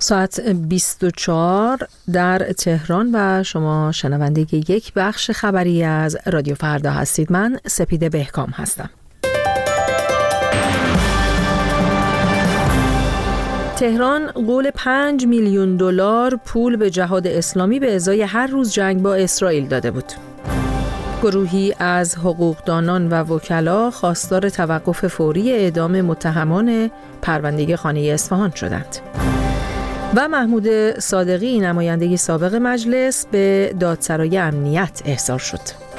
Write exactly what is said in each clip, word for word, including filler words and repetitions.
ساعت بیست و چهار در تهران و شما شنونده یک بخش خبری از رادیو فردا هستید. من سپیده بهکام هستم. تهران قول پنج میلیون دلار پول به جهاد اسلامی به ازای هر روز جنگ با اسرائیل داده بود. گروهی از حقوقدانان و وکلا خواستار توقف فوری اعدام متهمان پرونده خانه اصفهان شدند. و محمود صادقی نماینده سابق مجلس به دادسرای امنیت احضار شد.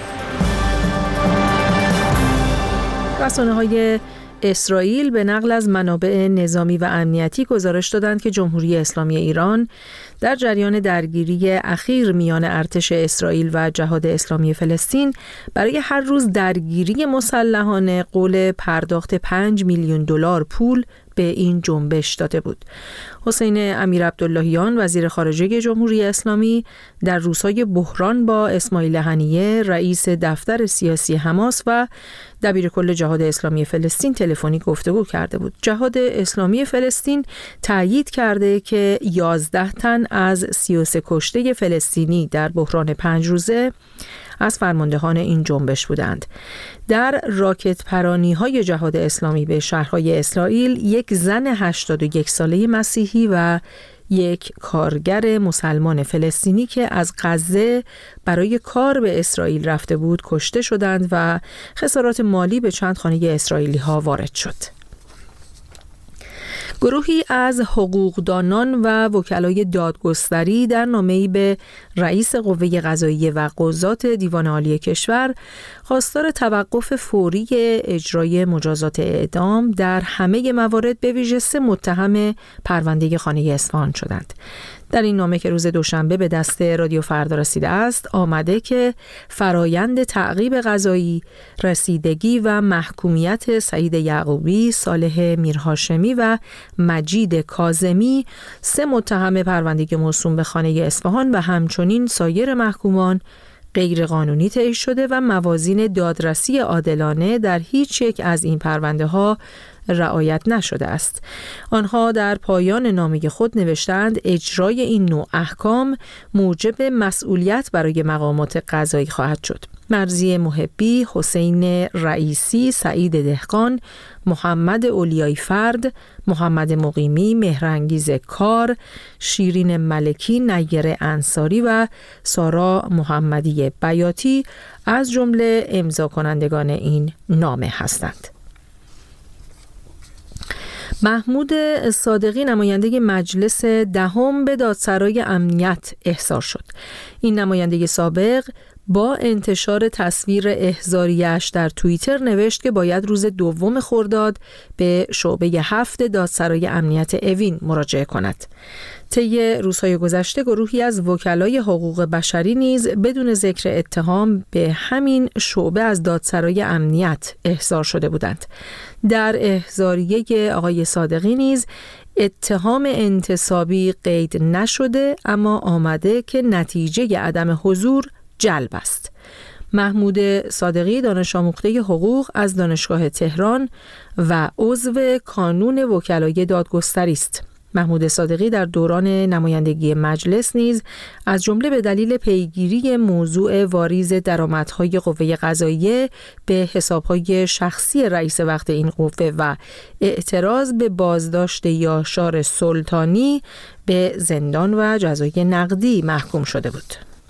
رسانه‌های اسرائیل به نقل از منابع نظامی و امنیتی گزارش دادند که جمهوری اسلامی ایران در جریان درگیری اخیر میان ارتش اسرائیل و جهاد اسلامی فلسطین برای هر روز درگیری مسلحانه قول پرداخت پنج میلیون دلار پول به این جنبش داده بود. حسین امیرعبداللهیان وزیر خارجه جمهوری اسلامی در روزهای بحران با اسماعیل هنیه رئیس دفتر سیاسی حماس و دبیرکل جهاد اسلامی فلسطین تلفنی گفتگو کرده بود. جهاد اسلامی فلسطین تأیید کرده که یازده تن از سی و سه کشته فلسطینی در بحران پنج روزه از فرماندهان این جنبش بودند. در راکت پرانی های جهاد اسلامی به شهرهای اسرائیل یک زن هشتاد و یک ساله مسیحی و یک کارگر مسلمان فلسطینی که از غزه برای کار به اسرائیل رفته بود کشته شدند و خسارات مالی به چند خانه اسرائیلی ها وارد شد. گروهی از حقوقدانان و وکلای دادگستری در نامه‌ای به رئیس قوه قضاییه و قضات دیوان عالی کشور خواستار توقف فوری اجرای مجازات اعدام در همه موارد به ویژه سه متهم پرونده خانه اصفهان شدند. در این نامه که روز دوشنبه به دست رادیو فردا رسیده است آمده که فرایند تعقیب قضایی، رسیدگی و محکومیت سعید یعقوبی، صالح میرهاشمی و مجید کاظمی سه متهم پرونده موسوم به خانه اصفهان و همچنین سایر محکومان غیر قانونی طی شده و موازین دادرسی عادلانه در هیچ یک از این پرونده ها رعایت نشده است. آنها در پایان نامه خود نوشتند اجرای این نوع احکام موجب مسئولیت برای مقامات قضایی خواهد شد. مرضی محبی، حسین رئیسی، سعید دهقان، محمد اولیای فرد، محمد مقیمی، مهرانگیز کار، شیرین ملکی، نیر انصاری و سارا محمدی بیاتی از جمله امضا کنندگان این نامه هستند. محمود صادقی نماینده مجلس دهم به دادسرای امنیت احضار شد. این نماینده سابق با انتشار تصویر احضاریه‌اش در توییتر نوشت که باید روز دوم خرداد به شعبه هفت دادسرای امنیت اوین مراجعه کند. طی روزهای گذشته گروهی از وکلای حقوق بشری نیز بدون ذکر اتهام به همین شعبه از دادسرای امنیت احضار شده بودند. در احضاریه آقای صادقی نیز اتهام انتصابی قید نشده اما آمده که نتیجه عدم حضور جلب است. محمود صادقی دانش آموخته حقوق از دانشگاه تهران و عضو کانون وکلای دادگستری است. محمود صادقی در دوران نمایندگی مجلس نیز از جمله به دلیل پیگیری موضوع واریز درآمدهای قوه قضاییه به حسابهای شخصی رئیس وقت این قوه و اعتراض به بازداشت یاشار سلطانی به زندان و جزای نقدی محکوم شده بود.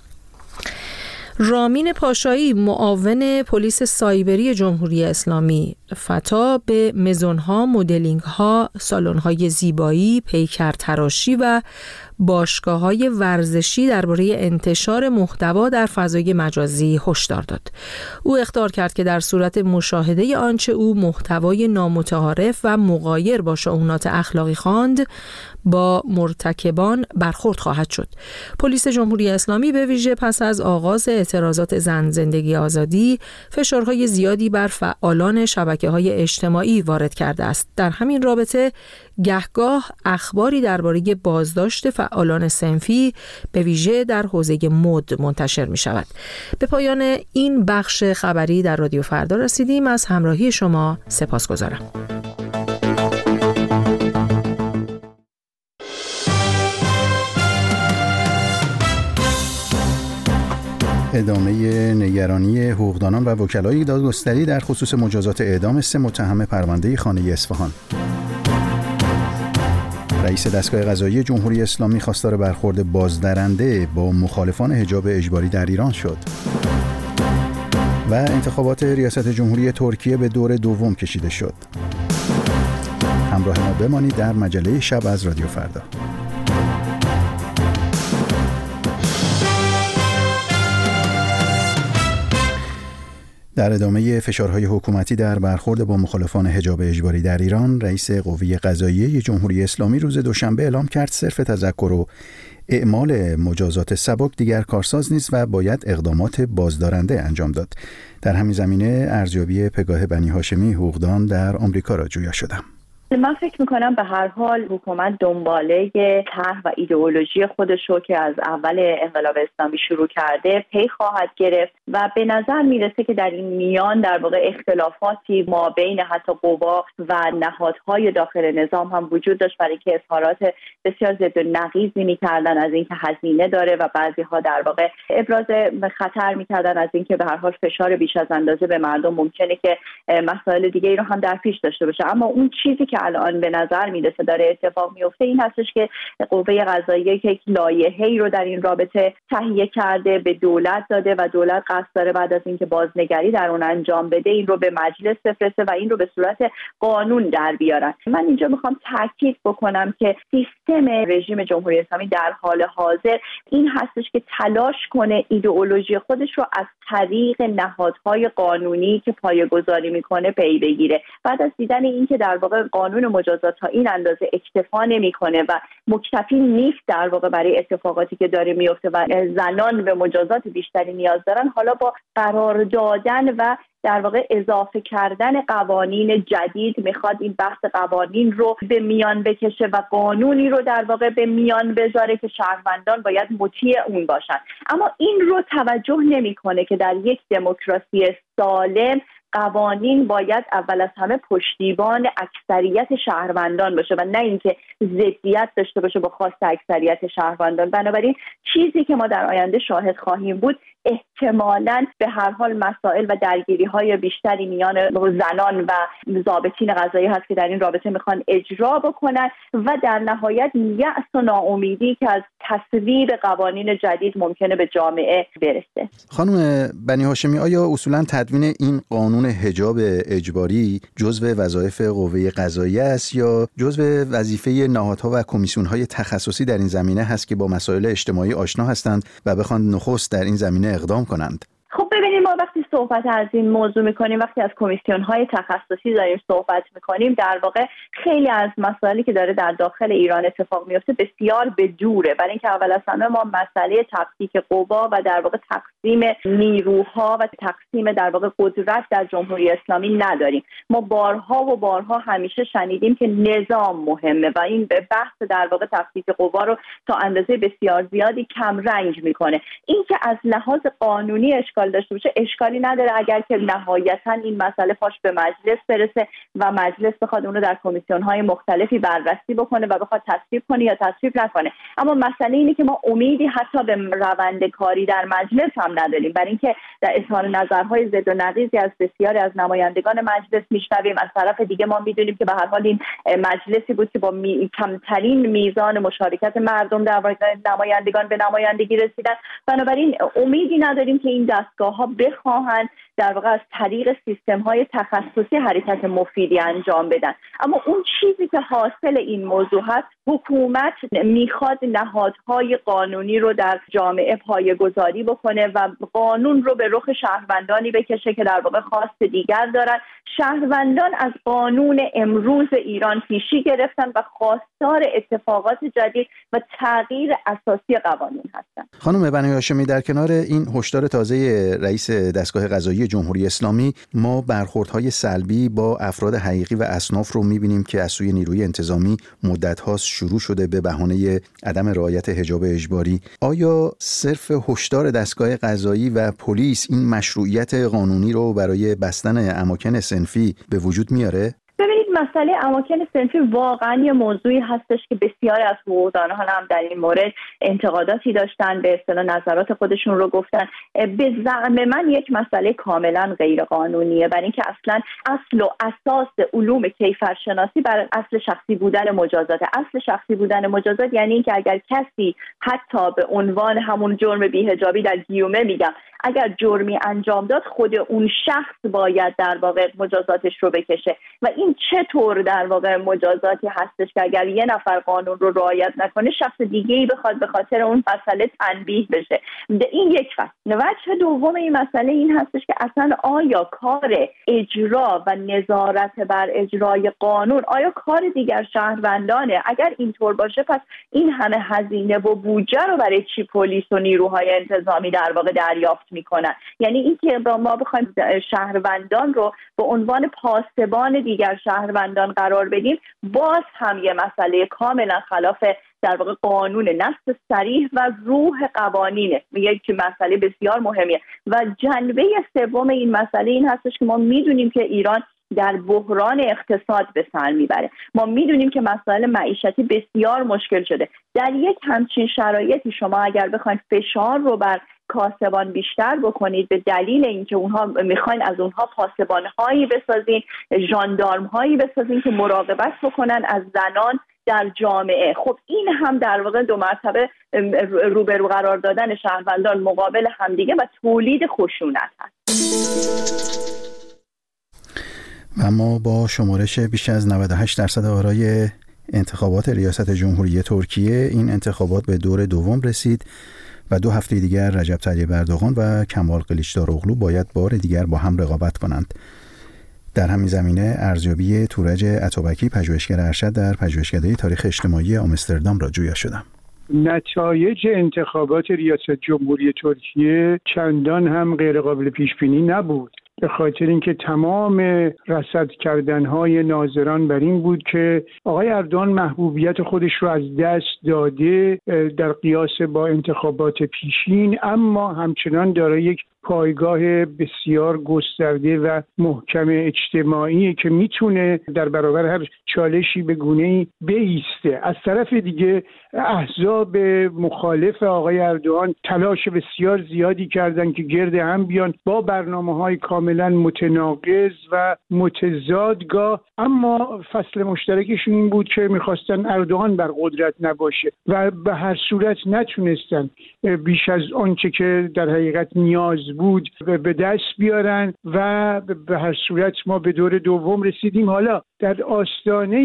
رامین پاشایی معاون پلیس سایبری جمهوری اسلامی فتا به مزونها، مدلینگها، سالن‌های زیبایی، پیکر تراشی و باشگاه‌های ورزشی درباره انتشار محتوا در فضای مجازی هشدار داد. او اخطار کرد که در صورت مشاهده آنچه او محتوای نامتعارف و مغایر با شؤونات اخلاقی خواند با مرتکبان برخورد خواهد شد. پلیس جمهوری اسلامی به ویژه پس از آغاز اعتراضات زن زندگی آزادی فشارهای زیادی بر فعالان شبکه‌های اجتماعی وارد کرده است. در همین رابطه گهگاه اخباری درباره بازداشت فعالان صنفی به ویژه در حوزه مد منتشر می شود. به پایان این بخش خبری در رادیو فردا رسیدیم. از همراهی شما سپاسگزارم. ادامه نگرانی حقوقدانان و وکلای دادگستری در خصوص مجازات اعدام سه متهم پرونده خانه اصفهان. رئیس دستگاه قضایی جمهوری اسلامی خواستار برخورد بازدرنده با مخالفان حجاب اجباری در ایران شد. و انتخابات ریاست جمهوری ترکیه به دور دوم کشیده شد. همراه ما بمانید در مجله شب از رادیو فردا. در ادامه فشارهای حکومتی در برخورد با مخالفان حجاب اجباری در ایران، رئیس قوه قضاییه جمهوری اسلامی روز دوشنبه اعلام کرد صرف تذکر و اعمال مجازات سبک دیگر کارساز نیست و باید اقدامات بازدارنده انجام داد. در همین زمینه ارزیابی پگاه بنی هاشمی حقوقدان در آمریکا را جویا شدم. من فکر میکنم به هر حال حکومت دنباله طرح و ایدئولوژی خودش رو که از اول انقلاب اسلامی شروع کرده پی خواهد گرفت و به نظر میرسه که در این میان در واقع اختلافاتی ما بین حتی قوا و نهادهای داخل نظام هم وجود داشت، برای که اظهارات بسیار ضد و نقیضی میکردن از اینکه هزینه داره و بعضی ها در واقع ابراز خطر میکردن از اینکه به هر حال فشار بیش از اندازه به مردم ممکنه که مسائل دیگه ای رو هم در پیش داشته باشه. اما اون چیزی که الان به نظر میرسه داره اتفاق میفته این هستش که قوه قضاییه که یک لایحه‌ای رو در این رابطه تهیه کرده به دولت داده و دولت قصد داره بعد از اینکه بازنگری در اون انجام بده این رو به مجلس بفرسته و این رو به صورت قانون در بیارن. من اینجا میخوام تاکید بکنم که سیستم رژیم جمهوری اسلامی در حال حاضر این هستش که تلاش کنه ایدئولوژی خودش رو از طریق نهادهای قانونی که پایه‌گذاری میکنه پی بگیره. بعد از دیدن اینکه در واقع قانون مجازات تا این اندازه اکتفا نمیکنه و مکتفی نیست در واقع برای اتفاقاتی که داره میفته و زنان به مجازات بیشتری نیاز دارن، حالا با قرار دادن و در واقع اضافه کردن قوانین جدید میخواد این بحث قوانین رو به میان بکشه و قانونی رو در واقع به میان بذاره که شهروندان باید مطیع اون باشن. اما این رو توجه نمیکنه که در یک دموکراسی سالم قوانین باید اول از همه پشتیبان اکثریت شهروندان باشه و نه اینکه ضدیت داشته باشه با خواست اکثریت شهروندان. بنابراین چیزی که ما در آینده شاهد خواهیم بود احتمالاً به هر حال مسائل و درگیری‌های بیشتری میان زنان و ضابطین قضایی هست که در این رابطه میخوان اجرا بکنن و در نهایت یأس و ناامیدی که از تصویب قوانین جدید ممکنه به جامعه برسه. خانم بنی هاشمی، آیا اصولاً تدوین این قانون حجاب اجباری جزو وظایف قوه قضاییه است یا جزو وظیفه نهادها و کمیسیون‌های تخصصی در این زمینه هست که با مسائل اجتماعی آشنا هستند و بخوان نخست در این زمینه اقدام کنند؟ خب ببینید، ما وقتی صحبت از این موضوع میکنیم، وقتی از کمیسیون‌های تخصصی داریم صحبت میکنیم، در واقع خیلی از مسائلی که داره در داخل ایران اتفاق میفته بسیار به دوره. برای اینکه اول از همه ما مسئله تفکیک قوا و در واقع تقسیم نیروها و تقسیم در واقع قدرت در جمهوری اسلامی نداریم. ما بارها و بارها همیشه شنیدیم که نظام مهمه و این بحث در واقع تفکیک قوا رو تا اندازه بسیار زیادی کم رنگ میکنه. این که از لحاظ قانونی اشکال داشته باشه اشکالی نداره اگر که نهایتا این مسئله پاش به مجلس برسه و مجلس بخواد اون رو در کمیسیون‌های مختلفی بررسی بکنه و بخواد تصویب کنه یا تصویب نکنه. اما مسئله اینه که ما امیدی حتی به روند کاری در مجلس هم نداریم، برای اینکه در اظهار نظرهای ضد و نقیضی از بسیاری از نمایندگان مجلس میشنویم. از طرف دیگه ما میدونیم که به هر حال این مجلسی بود که با می... کمترین میزان مشارکت مردم در واقع نمایندگان به نمایندگی رسیدن. بنابراین امیدی نداریم که این دستگاه‌ها بخواهند در واقع از طریق سیستم‌های تخصصی حرکت مفیدی انجام بدن. اما اون چیزی که حاصل این موضوع هست، حکومت میخواد نهادهای قانونی رو در جامعه پایه‌گذاری بکنه و قانون رو به رخ شهروندانی بکشه که در واقع خواست دیگر دارن. شهروندان از قانون امروز ایران پیشی گرفتن و خواستار اتفاقات جدید و تغییر اساسی قوانین هستن. خانم بنی هاشمی، در کنار این هشدار تازه رئیس دستگاه قضایی جمهوری اسلامی، ما برخوردهای سلبی با افراد حقیقی و اصناف رو می‌بینیم که از سوی نیروی انتظامی مدت‌هاست شروع شده به بهانه عدم رعایت حجاب اجباری. آیا صرف هشدار دستگاه قضایی و پلیس این مشروعیت قانونی رو برای بستن اماکن صنفی به وجود میاره؟ ببینید، مسئله اماکن صنفی واقعا یه موضوعی هستش که بسیاری از حقوقدانان هم در این مورد انتقاداتی داشتن، به اصطلاح نظرات خودشون رو گفتن. به زعم من یک مسئله کاملا غیر قانونیه، برای اینکه اصلا اصل و اساس علوم کیفرشناسی بر اصل شخصی بودن مجازات. اصل شخصی بودن مجازات یعنی اینکه اگر کسی حتی به عنوان همون جرم بی‌حجابی در گیومه میگم اگر جرمی انجام داد، خود اون شخص باید در واقع مجازاتش رو بکشه. و این چطور در واقع مجازاتی هستش که اگر یه نفر قانون رو رعایت نکنه، شخص دیگه‌ای بخواد به خاطر اون مسئله تنبیه بشه. این یک وجه. وجه دوم این مسئله این هستش که اصلا آیا کار اجرا و نظارت بر اجرای قانون آیا کار دیگر شهروندانه؟ اگر اینطور باشه پس این همه هزینه و بودجه رو برای چی پلیس و نیروهای انتظامی در واقع دریافت میکنن؟ یعنی اینکه ما بخوایم شهروندان رو به عنوان پاسبان دیگر شهروندان قرار بدیم، باز هم یه مسئله کاملا خلاف در واقع قانون، نص صریح و روح قوانینه. میگه که مسئله بسیار مهمیه. و جنبه سوم این مسئله این هستش که ما میدونیم که ایران در بحران اقتصاد به سر میبره. ما میدونیم که مسائل معیشتی بسیار مشکل شده. در یک همچین شرایطی شما اگر بخواید فشار رو بر کاسبان بیشتر بکنید به دلیل اینکه اونها میخواین از اونها پاسبان‌هایی بسازین، ژاندارم‌هایی بسازین که مراقبت بکنن از زنان در جامعه، خب این هم در واقع دو مرتبه روبرو قرار دادن شهروندان مقابل همدیگه و تولید خشونت هست. و ما با شمارش بیش از نود و هشت درصد آرای انتخابات ریاست جمهوری ترکیه این انتخابات به دور دوم رسید و دو هفته دیگر رجب طیب اردوغان و کمال قلیچداروغلو باید بار دیگر با هم رقابت کنند. در همین زمینه ارزیابی تورج اتابکی پژوهشگر ارشد در پژوهشکده تاریخ اجتماعی آمستردام را جویا شدم. نتایج انتخابات ریاست جمهوری ترکیه چندان هم غیر قابل پیش بینی نبود، به خاطر اینکه تمام رصد کردنهای ناظران بر این بود که آقای اردوغان محبوبیت خودش رو از دست داده در قیاس با انتخابات پیشین، اما همچنان دارای یک پایگاه بسیار گسترده و محکم اجتماعی که میتونه در برابر هر چالشی به گونه‌ای بایسته. از طرف دیگه احزاب مخالف آقای اردوغان تلاش بسیار زیادی کردن که گرد هم بیان با برنامه‌های کاملا متناقض و متضادگاه، اما فصل مشترکشون این بود که میخواستن اردوغان بر قدرت نباشه و به هر صورت نتونستن بیش از آنچه که در حقیقت نیاز بود به دست بیارن و به هر صورت ما به دور دوم رسیدیم. حالا در آستانه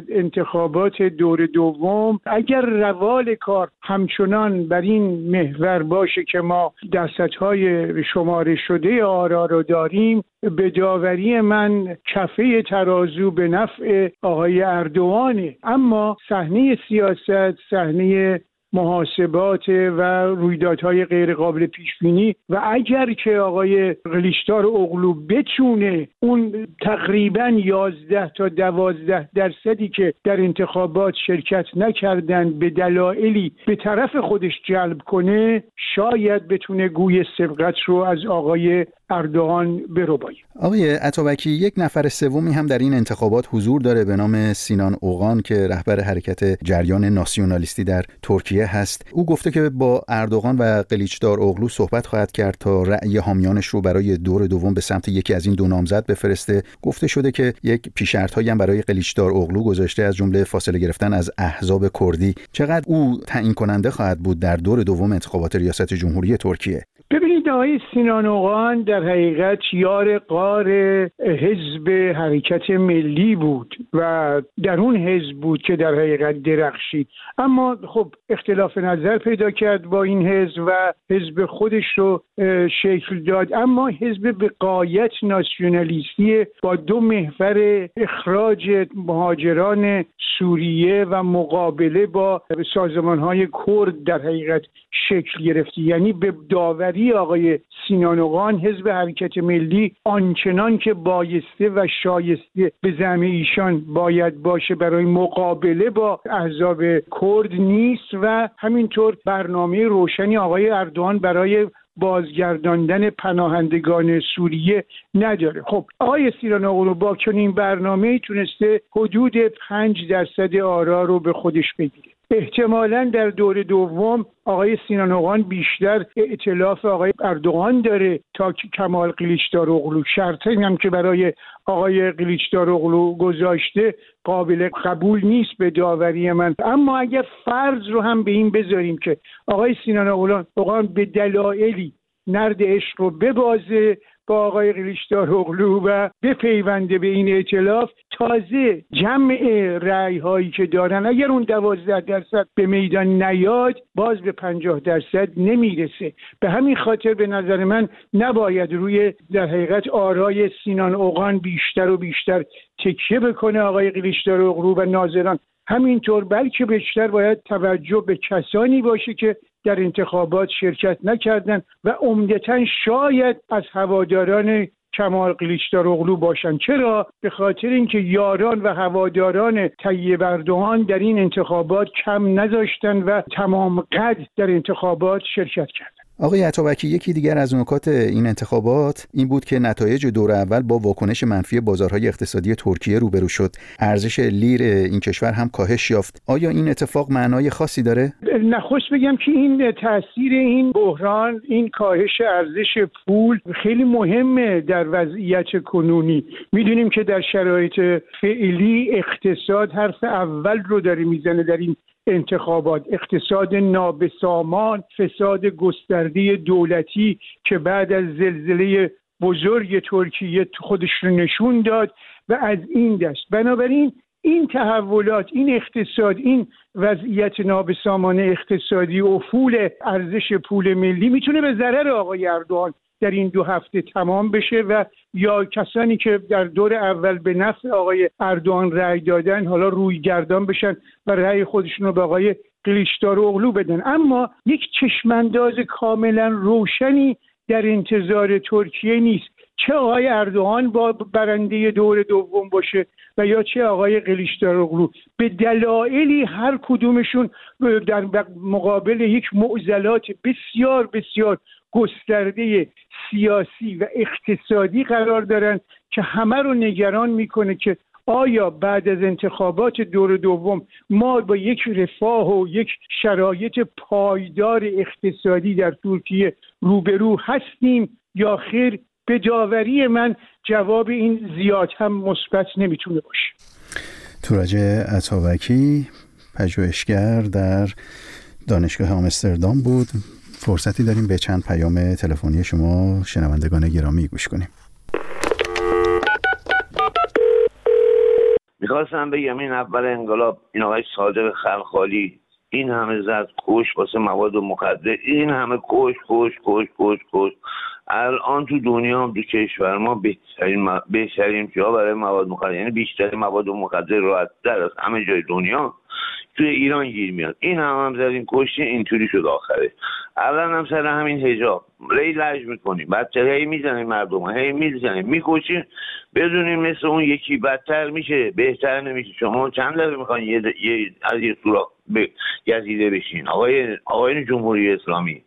انتخابات دور دوم اگر روال کار همچنان بر این محور باشه که ما درصدهای شماره شده آرا رو داریم، به داوری من کفه ترازو به نفع آقای اردوغانه. اما صحنه سیاست صحنه محاسبات و رویدادهای غیر قابل پیش بینی و اگر که آقای قلیچداروغلو بتونه اون تقریباً یازده تا دوازده درصدی که در انتخابات شرکت نکردن به دلایلی به طرف خودش جلب کنه، شاید بتونه گوی سبقت رو از آقای اردوغان بربایه. آقای اتابکی، یک نفر سومی هم در این انتخابات حضور داره به نام سینان اوغان که رهبر حرکت جریان ناسیونالیستی در ترکیه هست. او گفته که با اردوغان و قلیچداروغلو صحبت خواهد کرد تا رأی حامیانش رو برای دور دوم به سمت یکی از این دو نامزد بفرسته. گفته شده که یک پیش‌شرط‌هایی هم برای قلیچداروغلو گذاشته، از جمله فاصله گرفتن از احزاب کردی. چقدر او تعیین کننده خواهد بود در دور دوم انتخابات ریاست جمهوری ترکیه؟ ببینید آقای سینان اوغان در حقیقت یار غار حزب حرکت ملی بود و در اون حزب بود که در حقیقت درخشید، اما خب اختلاف نظر پیدا کرد با این حزب و حزب خودش رو شکل داد. اما حزب به غایت ناسیونالیستی با دو محور اخراج مهاجران سوریه و مقابله با سازمان‌های کرد در حقیقت شکل گرفتی. یعنی به داوری آقای سینان اوغان حزب حرکت ملی آنچنان که بایسته و شایسته به زعم ایشان باید باشه برای مقابله با احزاب کرد نیست و همینطور برنامه روشنی آقای اردوغان برای بازگرداندن پناهندگان سوریه نداره. خب آقای سینان اوغلو با چنین برنامه‌ای تونسته حدود پنج درصد آرا رو به خودش بگیره. احتمالاً در دور دوم آقای سینان اوغان بیشتر ائتلاف آقای اردوغان داره تا کمال قلیچداروغلو. شرطی هم که برای آقای قلیچداروغلو گذاشته قابل قبول نیست به داوری من. اما اگر فرض رو هم به این بذاریم که آقای سینان اوغان به دلایلی نرد عشق رو ببازه با آقای قلیچداروغلو و بپیونده به این ائتلاف، تازه جمع رأی هایی که دارن اگر اون دوازده درصد به میدان نیاد باز به پنجاه درصد نمیرسه. به همین خاطر به نظر من نباید روی در حقیقت آرای سینان اوغان بیشتر و بیشتر تکیه بکنه آقای قلیچداروغلو و ناظران، همینطور بلکه بیشتر باید توجه به کسانی باشه که در انتخابات شرکت نکردن و عمدتاً شاید از هواداران کمال قلیچداروغلو باشن. چرا؟ به خاطر اینکه یاران و هواداران طیب اردوغان در این انتخابات کم نذاشتن و تمام قد در انتخابات شرکت کردن. آقای عطابکی، یکی دیگر از نکات این انتخابات این بود که نتایج دور اول با واکنش منفی بازارهای اقتصادی ترکیه روبرو شد. ارزش لیر این کشور هم کاهش یافت. آیا این اتفاق معنای خاصی داره؟ نخست بگم که این تاثیر این بحران، این کاهش ارزش پول خیلی مهمه در وضعیت کنونی. میدونیم که در شرایط فعلی اقتصاد حرف اول رو داره میزنه در این انتخابات. اقتصاد نابسامان، فساد گسترده دولتی که بعد از زلزله بزرگ ترکیه خودش رو نشون داد و از این دست. بنابراین این تحولات، این اقتصاد، این وضعیت نابسامان اقتصادی، افول ارزش پول ملی میتونه به ضرر آقای اردوغان در این دو هفته تمام بشه و یا کسانی که در دور اول به نفع آقای اردوغان رأی دادن حالا روی گردان بشن و رأی خودشون رو به آقای قلیچداروغلو بدن. اما یک چشمانداز کاملا روشنی در انتظار ترکیه نیست، چه آقای اردوغان با برنده دور دوم باشه و یا چه آقای قلیچداروغلو. به دلایلی هر کدومشون در مقابل یک معضلات بسیار بسیار گسترده سیاسی و اقتصادی قرار دارن که همه رو نگران میکنه که آیا بعد از انتخابات دور دوم ما با یک رفاه و یک شرایط پایدار اقتصادی در ترکیه روبرو هستیم یا خیر. به داوری من جواب این زیاد هم مثبت نمیتونه باشه. تورج عطابکی، پژوهشگر در دانشگاه آمستردام بود. فرصتی داریم به چند پیام تلفنی شما شنوندگان گرامی گوش کنیم. میخواستم بگم این اول انقلاب این آقای صادق خلخالی این همه زد کش واسه مواد مخدر، این همه کش کش کش کش کش الان تو دنیا هم تو کشور ما بهترین م... بهترین جا برای مواد مخدر، یعنی بیشترین مواد مخدر راحت‌تر از همه جای دنیا توی ایران گیر میاد. این هم هم زدین کشتی، اینطوری شد آخره. الان هم سر همین حجاب ری لج میکنیم، بچه هی میزنیم مردم، هی میزنیم میکشیم، بدونیم مثل اون یکی بدتر میشه، بهتر نمیشه. شما چند دفعه میخواین یه, د... یه از یه سوراخ ب... گزیده بشین آقای آقای جمهوری اسلامی.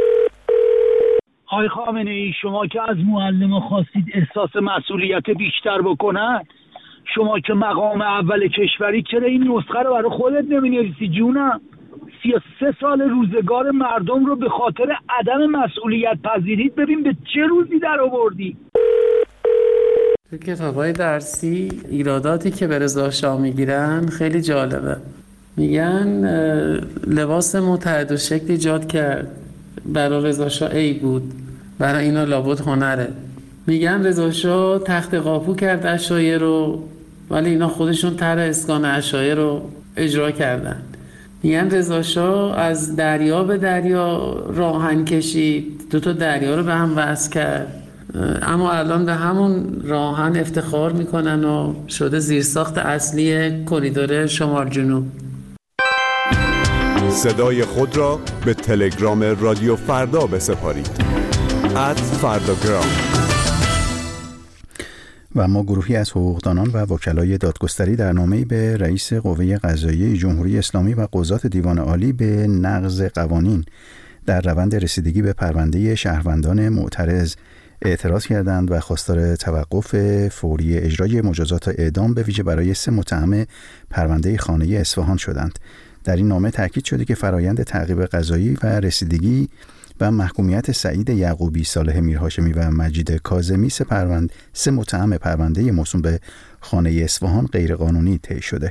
آقای خامنه ای، شما که از معلم خواستید احساس مسئولیت بیشتر بکنن، شما که مقام اول کشوری چرا این نسخه رو برای خودت نمی‌نویسی جونم؟ سی و سه سال روزگار مردم رو به خاطر عدم مسئولیت پذیریت ببین به چه روزی در آوردی. تو کتاب‌های درسی ایراداتی که به رضا شاه میگیرن خیلی جالبه. میگن لباس متحد و شکل ایجاد کرد، برای رضا شاه عیب بود، برای اینا لابد هنره. میگن رضا شاه تخت قاپو کرد عشایر رو، ولی اینا خودشون طرح اسکان عشایر رو اجرا کردن. میگن رضا شاه از دریا به دریا راهن کشید، دو تا دریا رو به هم وصل کرد، اما الان به همون راهن افتخار میکنن و شده زیرساخت اصلی کریدور شمال جنوب. صدای خود را به تلگرام رادیو فردا بسپارید. ات فرداگرام. و اما گروهی از حقوقدانان و وکلای دادگستری در نامه‌ای به رئیس قوه قضاییه جمهوری اسلامی و قضات دیوان عالی به نقض قوانین در روند رسیدگی به پرونده شهروندان معترض اعتراض کردند و خواستار توقف فوری اجرای مجازات اعدام به ویژه برای سه متهم پرونده خانه اصفهان شدند. در این نامه تاکید شده که فرایند تعقیب قضایی و رسیدگی و محکومیت سعید یعقوبی، صالح میرهاشمی و مجید کاظمی سه پرونده سه متهم پرونده موسوم به خانه اصفهان غیرقانونی طی شده.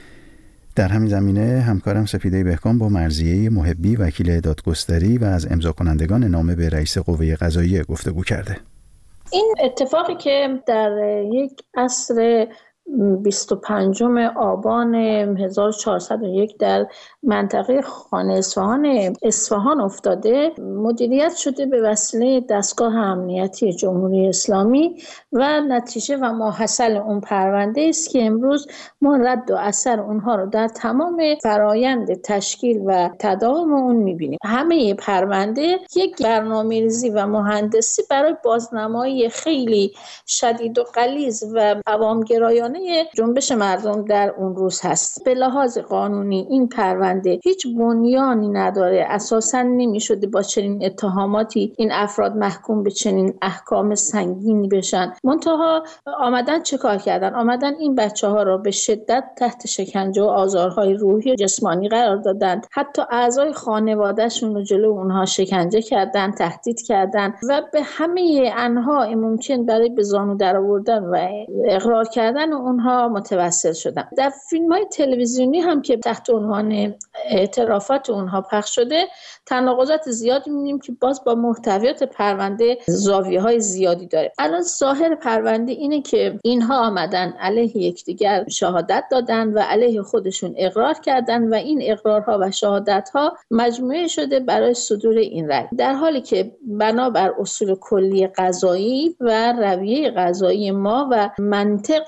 در همین زمینه همکارم سپیده بهکام با مرضیه محبی وکیل دادگستری و از امضا کنندگان نامه به رئیس قوه قضاییه گفتگو کرده. این اتفاقی که در یک عصر بیست و پنجم آبان هزار و چهارصد و یک در منطقه خانه اصفهان اصفهان افتاده، مدیریت شده به وسیله دستگاه امنیتی جمهوری اسلامی و نتیجه و ماحصل اون پرونده است که امروز ما رد و اثر اونها رو در تمام فرایند تشکیل و تداوم اون میبینیم. همه پرونده یک برنامه‌ریزی و مهندسی برای بازنمایی خیلی شدید و غلیظ و عوامگرایانه جنبش مردم در اون روز هست. به لحاظ قانونی این پرونده هیچ بنیانی نداره، اساساً نمیشده با چنین اتهاماتی این افراد محکوم به چنین احکام سنگینی بشن. منتها آمدن چه کار کردن؟ آمدن این بچه ها را به شدت تحت شکنجه و آزارهای روحی و جسمانی قرار دادند، حتی اعضای خانوادهشون رو جلو اونها شکنجه کردن، تهدید کردن و به همه انواع ممکن برای به زانو در آوردن و اقرار کردن اونها متوسل شدن. در فیلم‌های تلویزیونی هم که تحت عنوان اعترافات اونها پخش شده، تناقضات زیادی می‌بینیم که باز با محتویات پرونده زاویه‌های زیادی داره. الان ظاهر پرونده اینه که اینها آمدن علیه یکدیگر شهادت دادن و علیه خودشون اقرار کردن و این اقرارها و شهادت‌ها مجموعه شده برای صدور این رأی، در حالی که بنابر اصول کلی قضایی و رویه قضایی ما و منطق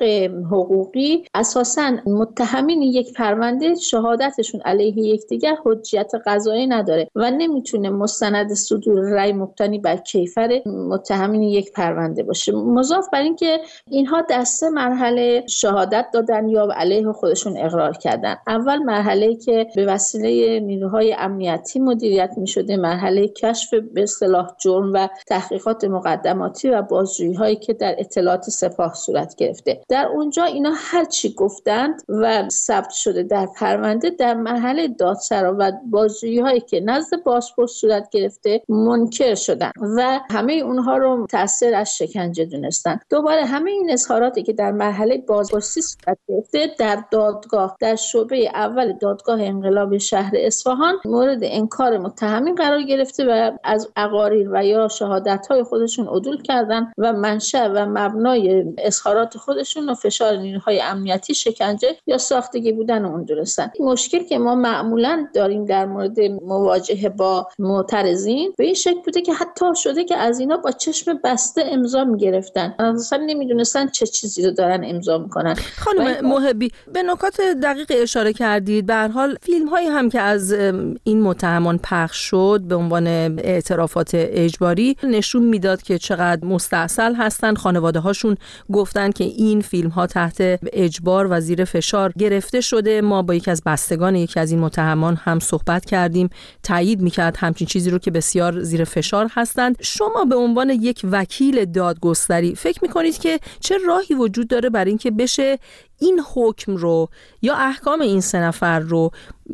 حقوقی اساساً متهمین یک پرونده شهادتشون علیه یکدیگر حجیت قضایی نداره و نمیتونه مستند صدور رأی مبتنی بر کیفر متهمین یک پرونده باشه. مضاف بر این که اینها در سه مرحله شهادت دادن یا علیه خودشون اقرار کردن. اول مرحله که به وسیله نیروهای امنیتی مدیریت میشده، مرحله کشف به اصطلاح جرم و تحقیقات مقدماتی و بازجویی هایی که در اطلاعات سپاه صورت گرفته. در اونجا اینا هر چی گفتند و ثبت شده در پرونده در مرحله دادسرا و بازجویی هایی که نزد بازپرس صورت گرفته منکر شدن و همه اونها رو تأثیر از شکنجه دونستن. دوباره همه این اظهاراتی که در مرحله بازپرسی صورت گرفته در دادگاه در شعبه اول دادگاه انقلاب شهر اصفهان مورد انکار متهمین قرار گرفته و از اقاریر و یا شهادت های خودشون عدول کردن و منشأ و مبنای اظهارات خودشون و فشار نیروهای امنیتی شکنجه یا ساختگی بودن اون دونستن. این مشکل که ما معمولا داریم در مورد مواجهه با معترضین به این شکل بوده که حتی شده که از اینا با چشم بسته امضا میگرفتن، اصلا نمیدونستن چه چیزی رو دارن امضا میکنن. خانم محبی به نکات دقیق اشاره کردید. به هر حال فیلم هایی هم که از این متهمان پخش شد به عنوان اعترافات اجباری نشون میداد که چقدر مستعسل هستن. خانواده هاشون گفتن که این فیلم ها تحت اجبار و زیر فشار گرفته شده. ما با یکی از بستگان یکی از این متهمان هم صحبت کردیم، تایید میکرد همچین چیزی رو که بسیار زیر فشار هستند. شما به عنوان یک وکیل دادگستری فکر میکنید که چه راهی وجود داره برای اینکه بشه این حکم رو یا احکام این سه نفر رو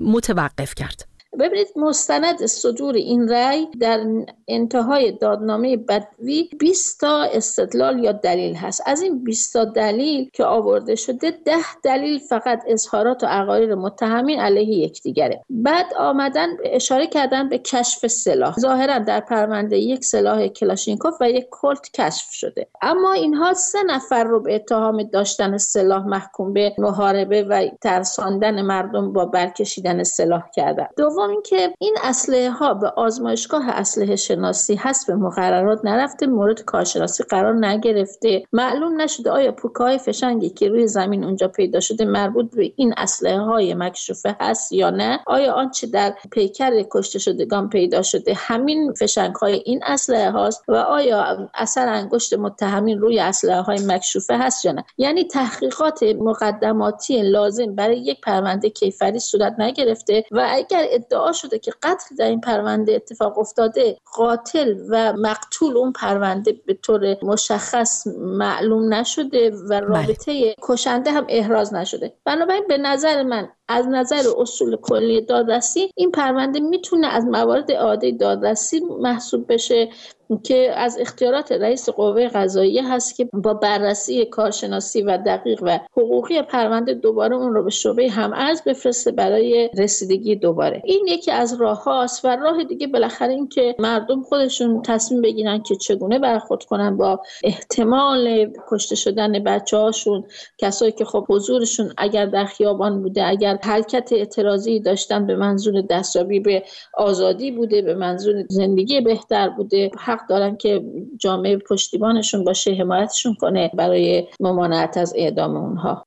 متوقف کرد؟ ببینید، مستند صدور این رأی در انتهای دادنامه بدوی بیست تا استدلال یا دلیل هست. از این بیست تا دلیل که آورده شده ده دلیل فقط اظهارات و عقاید متهمین علیه یکدیگره. بعد آمدن اشاره کردن به کشف سلاح. ظاهرا در پرونده یک سلاح کلاشینکوف و یک کلت کشف شده، اما اینها سه نفر رو به اتهام داشتن سلاح محکوم به محاربه و ترساندن مردم با برکشیدن سلاح کردن. دوم این که این اسلحه ها به آزمایشگاه اسلحه شناسی حسب مقررات نرفته، مورد کارشناسی قرار نگرفته، معلوم نشده آیا پوکه های فشنگی که روی زمین اونجا پیدا شده مربوط به این اسلحه های مکشوفه هست یا نه، آیا آنچه در پیکر کشته شدگان پیدا شده همین فشنگ های این اسلحه هاست و آیا اثر انگشت متهمین روی اسلحه های مکشوفه هست یا نه. یعنی تحقیقات مقدماتی لازم برای یک پرونده کیفری صورت نگرفته و اگر ادعا شده که قتل در این پرونده اتفاق افتاده، قاتل و مقتول اون پرونده به طور مشخص معلوم نشده و رابطه بله. کشنده هم احراز نشده. بنابراین به نظر من از نظر اصول کلی دادرسی این پرونده میتونه از موارد عادی دادرسی محسوب بشه که از اختیارات رئیس قوه قضاییه هست که با بررسی کارشناسی و دقیق و حقوقی پرونده دوباره اون رو به شعبه هم‌ارز بفرسته برای رسیدگی دوباره. این یکی از راه‌هاست و راه دیگه بالاخره این که مردم خودشون تصمیم بگیرن که چگونه برخورد کنن با احتمال کشته شدن بچه‌هاشون، کسایی که خب حضورشون اگر در خیابان بوده، اگر حرکت اعتراضی داشتن به منظور دستیابی به آزادی بوده، به منظور زندگی بهتر بوده، حق دارن که جامعه پشتیبانشون باشه، حمایتشون کنه برای ممانعت از اعدام اونها.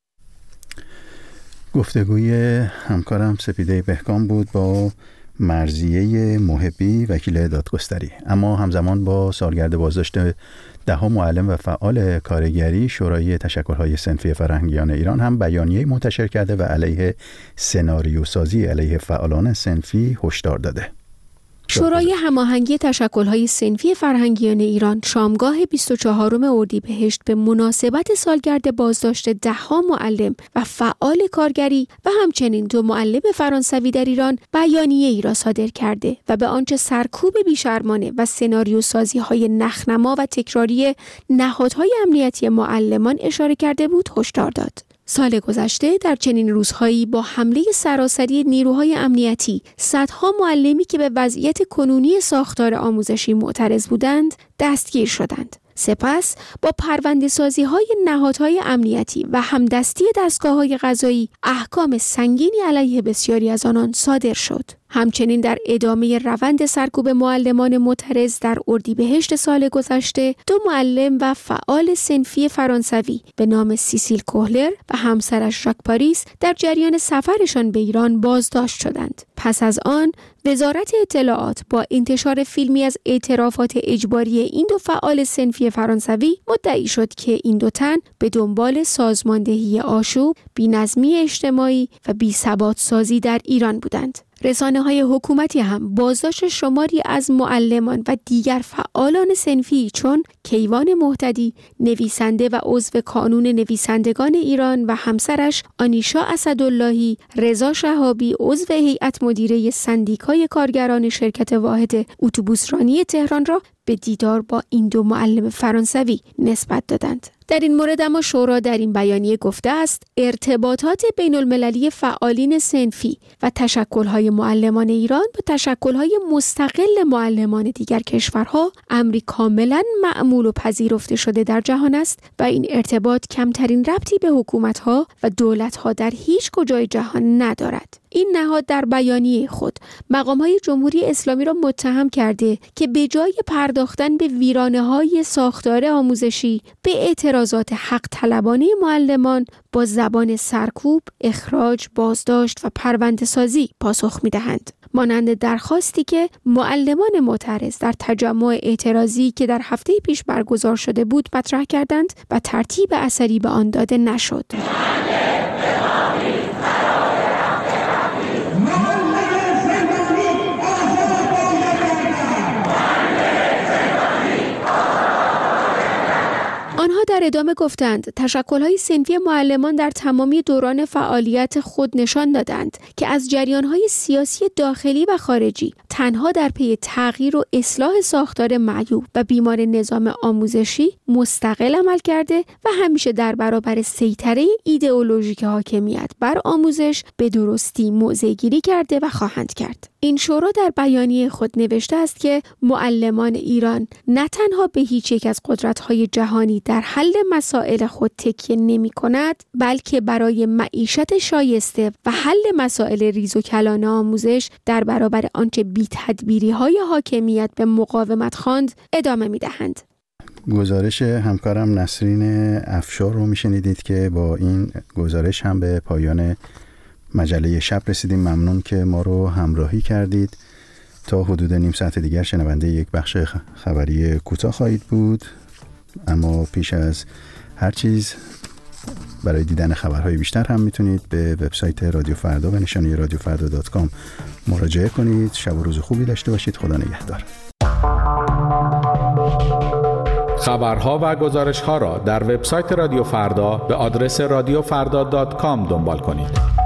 گفتگوی همکارم سپیده بهکام بود با مرضیه محبی وکیل دادگستری. اما همزمان با سالگرد بازداشت ده معلم و فعال کارگری، شورای تشکل‌های صنفی فرهنگیان ایران هم بیانیه منتشر کرده و علیه سناریوسازی علیه فعالان صنفی هشدار داده. شورای هماهنگی تشکل‌های صنفی فرهنگیان ایران شامگاه بیست و چهارم اردیبهشت به مناسبت سالگرد بازداشت ده‌ها معلم و فعال کارگری و همچنین دو معلم فرانسوی در ایران بیانیه‌ای را صادر کرده و به آنچه سرکوب بیشرمانه و سناریوسازی‌های نخنما و تکراری نهادهای امنیتی معلمان اشاره کرده بود هشدار داد. سال گذشته در چنین روزهایی با حمله سراسری نیروهای امنیتی صدها معلمی که به وضعیت کنونی ساختار آموزشی معترض بودند دستگیر شدند. سپس با پرونده‌سازی‌های نهادهای امنیتی و همدستی دستگاه‌های قضایی احکام سنگینی علیه بسیاری از آنان صادر شد. همچنین در ادامه روند سرکوب معلمان معترض در اردیبهشت سال گذشته دو معلم و فعال صنفی فرانسوی به نام سیسیل کوهلر و همسرش ژاک پاریس در جریان سفرشان به ایران بازداشت شدند. پس از آن وزارت اطلاعات با انتشار فیلمی از اعترافات اجباری این دو فعال صنفی فرانسوی مدعی شد که این دو تن به دنبال سازماندهی آشوب، بی‌نظمی اجتماعی و بی‌ثبات سازی در ایران بودند. رسانه‌های حکومتی هم بازداشت شماری از معلمان و دیگر فعالان صنفی چون کیوان مهتدی، نویسنده و عضو کانون نویسندگان ایران و همسرش آنیشا اسداللهی، رضا شهابی عضو هیئت مدیره سندیکای کارگران شرکت واحد اتوبوسرانی تهران را به دیدار با این دو معلم فرانسوی نسبت دادند. در این مورد اما شورا در این بیانیه گفته است ارتباطات بین المللی فعالین صنفی و تشکل‌های معلمان ایران با تشکل‌های مستقل معلمان دیگر کشورها امری کاملا معمول و پذیرفته شده در جهان است و این ارتباط کمترین ربطی به حکومت‌ها و دولت‌ها در هیچ کجای جهان ندارد. این نهاد در بیانیه خود مقام‌های جمهوری اسلامی را متهم کرده که به جای پرداختن به ویرانه‌های ساختار آموزشی به اعتراضات حق طلبانه معلمان با زبان سرکوب، اخراج، بازداشت و پرونده‌سازی پاسخ می‌دهند. مانند درخواستی که معلمان معترض در تجمع اعتراضی که در هفته پیش برگزار شده بود مطرح کردند و ترتیب اثری به آن داده نشد. آنها در ادامه گفتند تشکل‌های صنفی معلمان در تمامی دوران فعالیت خود نشان دادند که از جریان‌های سیاسی داخلی و خارجی تنها در پی تغییر و اصلاح ساختار معیوب و بیمار نظام آموزشی مستقل عمل کرده و همیشه در برابر سیطره ایدئولوژیک حاکمیت بر آموزش به درستی موضع‌گیری کرده و خواهند کرد. این شورا در بیانیه خود نوشته است که معلمان ایران نه تنها به هیچ یک از قدرت‌های جهانی در حل مسائل خود تکیه نمی‌کند، بلکه برای معیشت شایسته و حل مسائل ریز و کلان آموزش در برابر آنچه بی‌تدبیری‌های حاکمیت به مقاومت خواند ادامه می‌دهند. گزارش همکارم نسرین افشار رو میشنیدید که با این گزارش هم به پایان مجله شب رسیدیم. ممنون که ما رو همراهی کردید. تا حدود نیم ساعت دیگر شنونده یک بخش خبری کوتاه خواهید بود، اما پیش از هر چیز برای دیدن خبرهای بیشتر هم میتونید به وبسایت رادیو فردا و نشانی رادیو فردا دات کام مراجعه کنید. شب و روز خوبی داشته باشید. خدا نگهدار. خبرها و گزارش‌ها را در وبسایت رادیو فردا به آدرس رادیو فردا دات کام دنبال کنید.